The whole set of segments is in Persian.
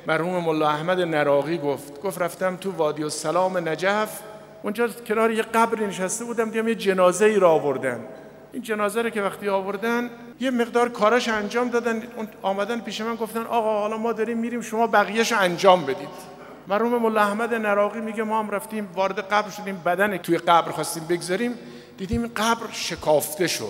مرحوم ملا احمد نراقی گفت رفتم تو وادی السلام نجف، اونجا کنار یه قبر نشسته بودم، دیدم یه جنازه ای را آوردن. این جنازه رو که وقتی آوردن یه مقدار کاراش انجام دادن، آمدن پیش من گفتن آقا حالا ما داریم میریم، شما بقیه‌شو انجام بدید. مرحوم ملا احمد نراقی میگه ما هم رفتیم وارد قبر شدیم، بدن توی قبر خواستیم بگذاریم، دیدیم این قبر شکافته شد.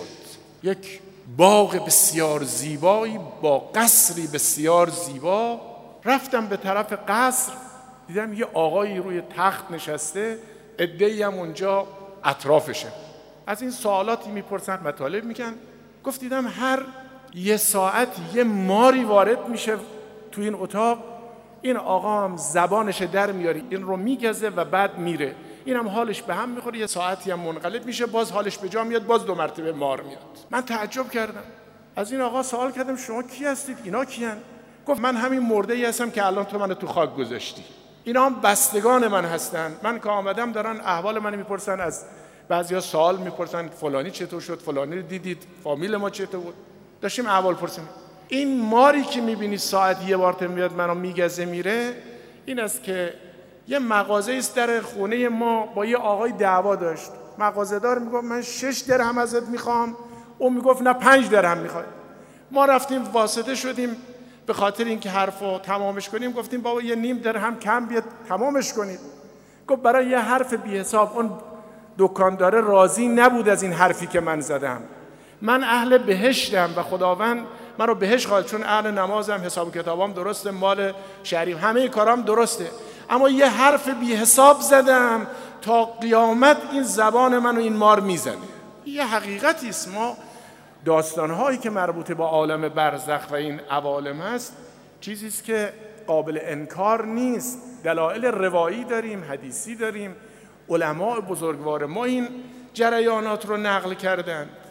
یک باغ بسیار زیبایی با قصری بسیار زیبا. رفتم به طرف قصر، دیدم یه آقایی روی تخت نشسته، عده‌ای هم اونجا اطرافشه. از این سوالاتی میپرسن، مطالب میگن. گفت دیدم هر یه ساعت یه ماری وارد میشه تو این اتاق، این آقا هم زبانش در میاره، این رو میگزه و بعد میره، این هم حالش به هم میخوره، یه ساعتی هم منقلب میشه، باز حالش به جا میاد، باز 2 مرتبه مار میاد. من تعجب کردم، از این آقا سوال کردم شما کی هستید؟ اینا کیان؟ گفت من همین مرده ای هستم که الان تو منو تو خاک گذاشتی. اینا هم بستگان من هستن. من که آمدم دارن احوال منو میپرسن، از بعضیا سوال میپرسن فلانی چطور شد، فلانی رو دیدید، فامیل ما چطور بود، داشتیم احوال پرسیم. این ماری که میبینی ساعت یه بار میاد منو میگزه میره، این است که یه مغازه است در خونه ما با یه آقای دعوا داشت. مغازه‌دار میگفت من 6 درهم ازت میخوام، اون میگفت نه 5 درهم میخوام. ما رفتیم واسطه شدیم به خاطر اینکه حرفو تمامش کنیم، گفتیم بابا یه نیم درهم کم بیاد تمامش کنید. گفت برای یه حرف بی حساب اون دکاندار راضی نبود از این حرفی که من زدم. من اهل بهشتم و خداوند من رو بهشت خواهد، چون اهل نمازم، حساب کتابام درسته، مال شریف، همه کارام درسته، اما یه حرف بی حساب زدم تا قیامت این زبان منو این مار میزنه. یه حقیقتی است. ما داستانهایی که مربوط با عالم برزخ و این عوالم هست چیزی است که قابل انکار نیست. دلایل روایی داریم، حدیثی داریم، علماء بزرگوار ما این جریانات رو نقل کردن.